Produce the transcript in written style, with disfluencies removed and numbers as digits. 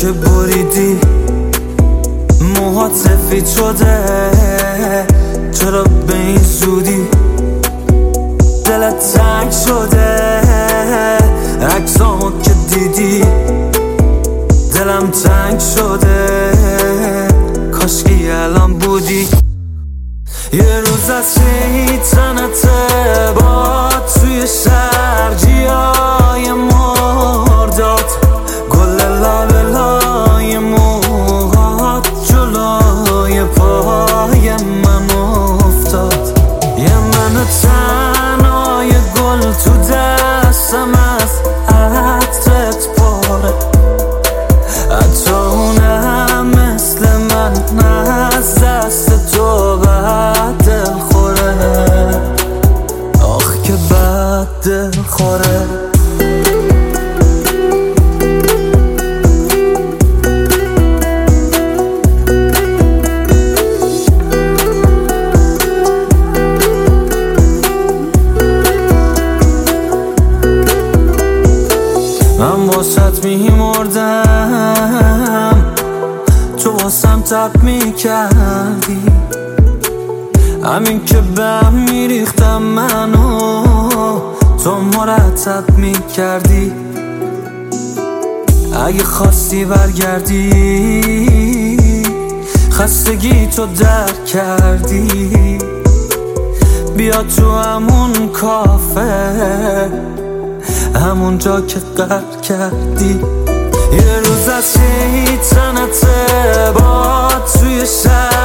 که بریدی موهات سفید شده، چرا به این زودی دلت تنگ شده؟ عکسامو که دیدی دلم تنگ شده، کاشکی الان بودی. یه روز از شیطنت با توی شرجیای مرداد، گل لالای موهات جلوی پای من افتاد. یه من تنهای گل تو دستم از عطرت پاره، حتی اونم مثل من از دست تو بد دل خوره. آخ که بد دل خوره. من واسط میمردم، تو واسم تب میکردی، همین که بهم میریختم منو تو مرتب میکردی. اگه خواستی برگردی خستگی تو درک کردی، بیا تو همون کافه، همون جا که قهر کردی. یه روز از شیطنت با توی شهر